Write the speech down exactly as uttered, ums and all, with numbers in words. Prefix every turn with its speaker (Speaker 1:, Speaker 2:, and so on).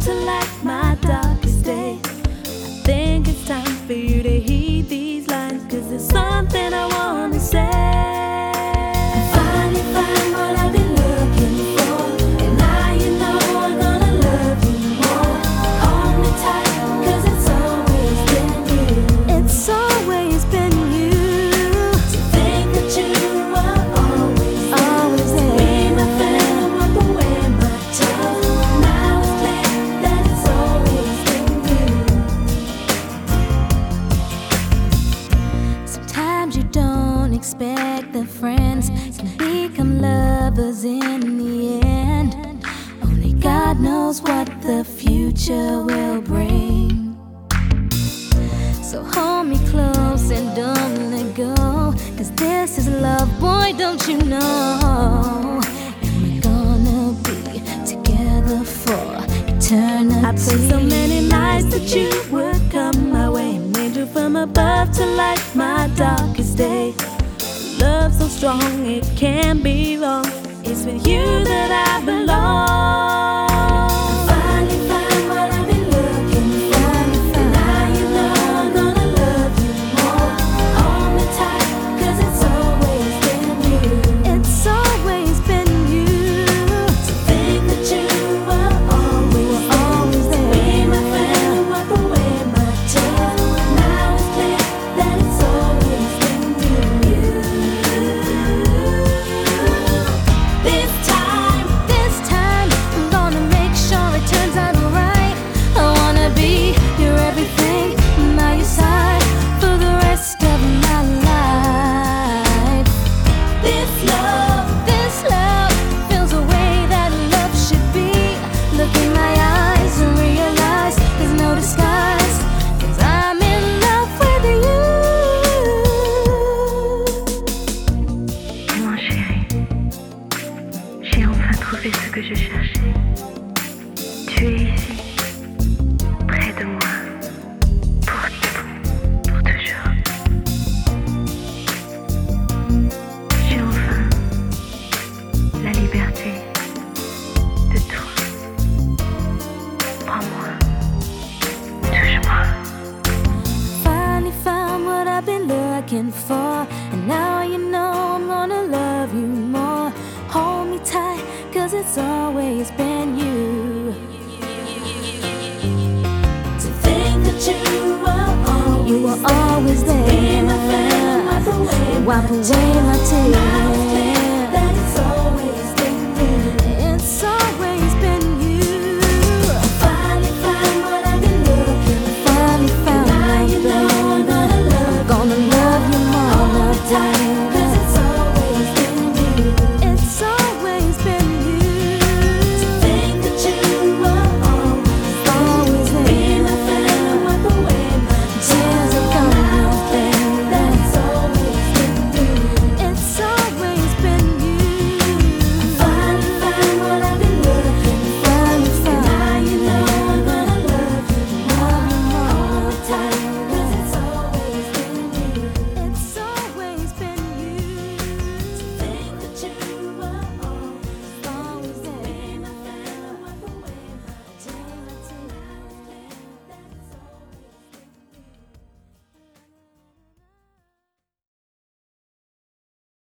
Speaker 1: to light my darkest day. I think it's time for you to heed these lines, 'cause there's something I wanna say. I finally find what I've been looking for, and now you know I'm gonna love you more. Hold me tight, 'cause it's always been you. It's always been you. To think that you are always there, always there. Be my friend and wipe away my tears. Now it's clear that it's always been you. Sometimes you don't expect the friends can become lovers in the end. Only God knows what the future will bring. So hold me close and don't let go, 'cause this is love, boy, don't you know? And we're gonna be together for eternity. I prayed so many nights that you would come my way, an angel from above to light my darkest day. Love so strong it can't be wrong. It's with you that I belong. I finally find what I've been looking for, and now you know I'm gonna love you more. Hold me tight, 'cause it's always been you. It's always been you. To think that you were always, always there. Be my friend and wipe away my tears. Now it's clear that it's always been you. This time, this time, I'm gonna make sure it turns out right. I wanna be your everything, by your side for the rest of my life. This love, this love feels the way that love should be. Look in my eyes and realize there's no disguise, 'cause I'm in love with you.
Speaker 2: Mon chéri, j'ai enfin trouvé ce que je cherchais. Tu es ici, près de moi, pour tout, pour toujours. J'ai enfin la liberté de toi. Prends-moi, touche-moi.
Speaker 1: Finally found what I've been looking for, and now you know I'm gonna love you more. Hold me tight, 'cause it's always been you. To think that you were always, you were always there. Be my friend and wipe away, wipe away my tears.